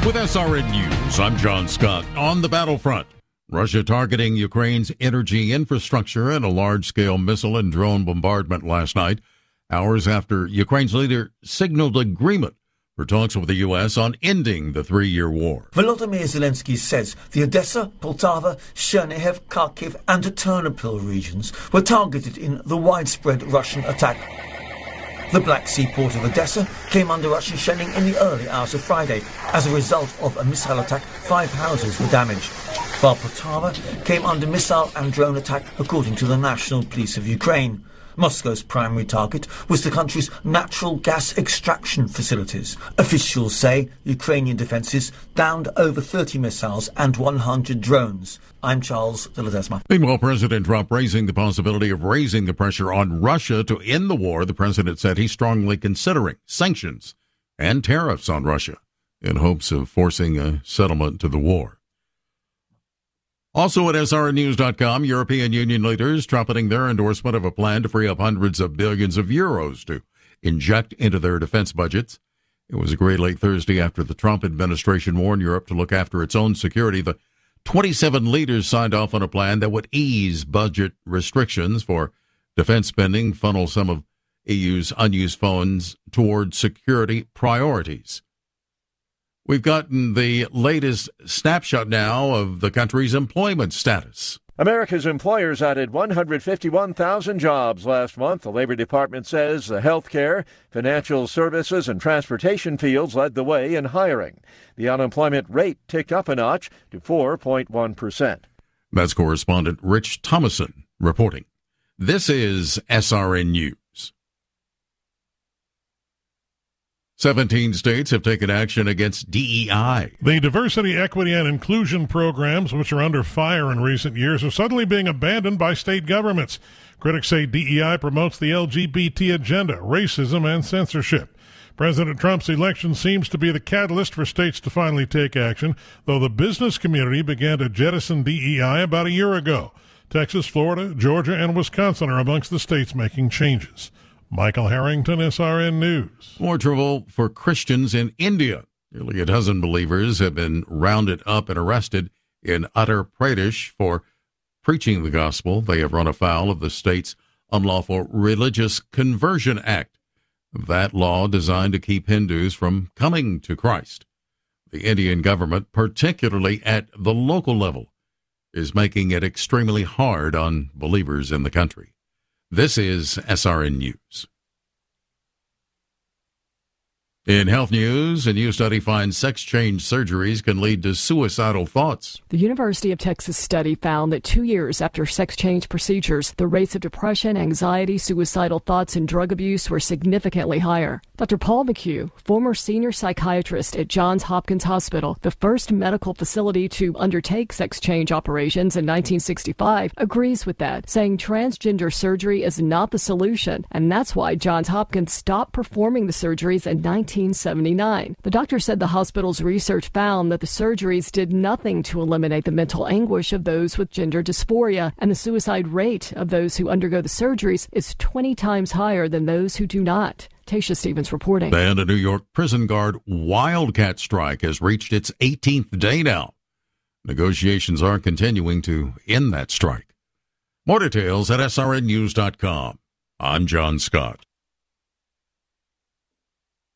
With SRN News, I'm John Scott. On the battlefront, Russia targeting Ukraine's energy infrastructure in a large-scale missile and drone bombardment last night, hours after Ukraine's leader signaled agreement for talks with the U.S. on ending the three-year war. Volodymyr Zelensky says the Odessa, Poltava, Chernihiv, Kharkiv and Ternopil regions were targeted in the widespread Russian attack. The Black Sea port of Odessa came under Russian shelling in the early hours of Friday. As a result of a missile attack, 5 houses were damaged, while Poltava came under missile and drone attack, according to the National Police of Ukraine. Moscow's primary target was the country's natural gas extraction facilities. Officials say Ukrainian defences downed over 30 missiles and 100 drones. I'm Charles de Ledesma. Meanwhile, President Trump raising the possibility of raising the pressure on Russia to end the war. The president said he's strongly considering sanctions and tariffs on Russia in hopes of forcing a settlement to the war. Also at srnnews.com, European Union leaders trumpeting their endorsement of a plan to free up hundreds of billions of euros to inject into their defense budgets. It was agreed late Thursday after the Trump administration warned Europe to look after its own security. The 27 leaders signed off on a plan that would ease budget restrictions for defense spending, funnel some of EU's unused funds toward security priorities. We've gotten the latest snapshot now of the country's employment status. America's employers added 151,000 jobs last month. The Labor Department says the healthcare, financial services, and transportation fields led the way in hiring. The unemployment rate ticked up a notch to 4.1%. That's correspondent Rich Thomason reporting. This is SRN News. 17 states have taken action against DEI. The diversity, equity, and inclusion programs, which are under fire in recent years, are suddenly being abandoned by state governments. Critics say DEI promotes the LGBT agenda, racism, and censorship. President Trump's election seems to be the catalyst for states to finally take action, though the business community began to jettison DEI about a year ago. Texas, Florida, Georgia, and Wisconsin are amongst the states making changes. Michael Harrington, SRN News. More trouble for Christians in India. Nearly a dozen believers have been rounded up and arrested in Uttar Pradesh for preaching the gospel. They have run afoul of the state's Unlawful Religious Conversion Act, that law designed to keep Hindus from coming to Christ. The Indian government, particularly at the local level, is making it extremely hard on believers in the country. This is SRN News. In health news, a new study finds sex change surgeries can lead to suicidal thoughts. The University of Texas study found that 2 years after sex change procedures, the rates of depression, anxiety, suicidal thoughts, and drug abuse were significantly higher. Dr. Paul McHugh, former senior psychiatrist at Johns Hopkins Hospital, the first medical facility to undertake sex change operations in 1965, agrees with that, saying transgender surgery is not the solution, and that's why Johns Hopkins stopped performing the surgeries in 1979. The doctor said the hospital's research found that the surgeries did nothing to eliminate the mental anguish of those with gender dysphoria, and the suicide rate of those who undergo the surgeries is 20 times higher than those who do not. Tasha Stevens reporting. And a New York prison guard wildcat strike has reached its 18th day now. Negotiations are continuing to end that strike. More details at srnnews.com. I'm John Scott.